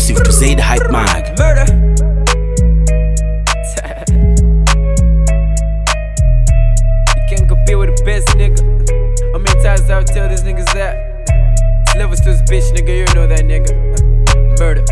Exclusive to Zaid Hype Mag. Murder. You can't compete with the best, nigga. How many times I would tell these niggas that? Levels to this bitch, nigga, you know that, nigga. Murder.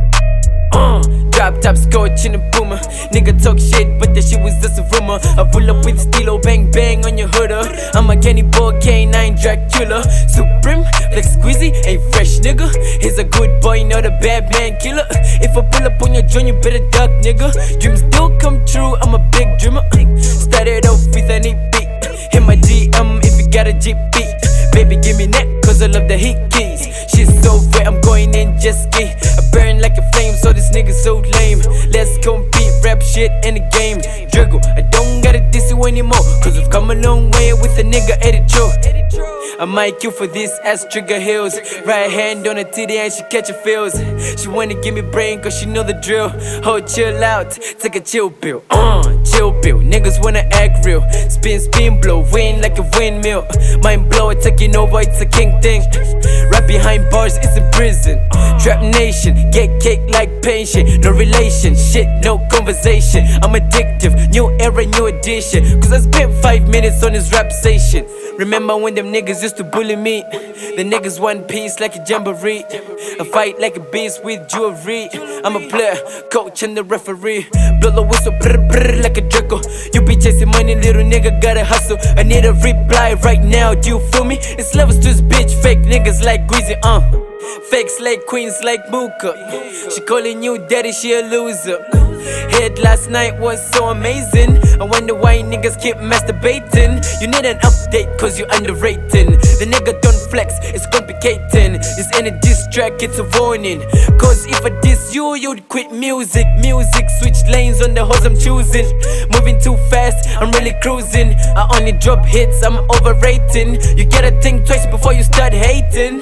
Drop top scotch in a boomer. Nigga talk shit, but that shit was just a rumor. I pull up with stilo, bang bang on your hood. I'm a candy boy, K9 Dracula. Supreme, flex squeezy, ain't fresh, nigga. He's a good boy, not a bad man killer. If I pull up on your joint, you better duck, nigga. Dreams do come true, I'm a big dreamer. Started off with an EP. Hit my DM if you got a GP. Baby, give me neck, cause I love the heat keys. She's so wet, I'm going in jet ski. I burn like a flame, so this nigga so lame. Let's compete, rap shit in the game. Juggle, I don't gotta diss you anymore, cause we've come a long way with a nigga editor. I might kill for this ass trigger hills. Right hand on her titty and she catch her feels. She wanna give me brain cause she know the drill. Oh, chill out, take a chill pill. Chill pill, niggas wanna act real. Spin, spin, blow, wind like a windmill. Mind blow, taking over, it's a king thing. Right behind bars, it's in prison. Trap nation, get cake like patient. No relation, shit, no conversation. I'm addictive, new era, new edition. Cause I spent 5 minutes on this rap station. Remember when them niggas used to bully me? The niggas one piece like a jamboree. I fight like a beast with jewelry. I'm a player, coach and the referee. Blow the whistle, brr brr like a Draco. You be chasing money, little nigga, gotta hustle. I need a reply right now, do you feel me? It's levels to this bitch, fake niggas like Greasy, Fakes like queens like Mooka. She calling you daddy, she a loser. Head last night was so amazing. I wonder why niggas keep masturbating. You need an update cause you underrating. The nigga don't flex, it's complicating. This ain't a diss track, it's a warning. Cause if I diss you, you'd quit music. Music, switch lanes on the hoes I'm choosing. Moving too fast, I'm really cruising. I only drop hits, I'm overrating. You gotta think twice before you start hating.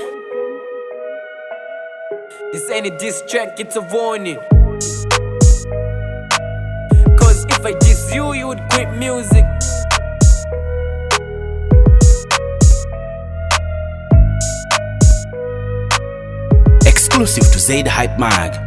This ain't a diss track, it's a warning. Cause if I diss you, you would quit music. Exclusive to Zaid Hype Mag.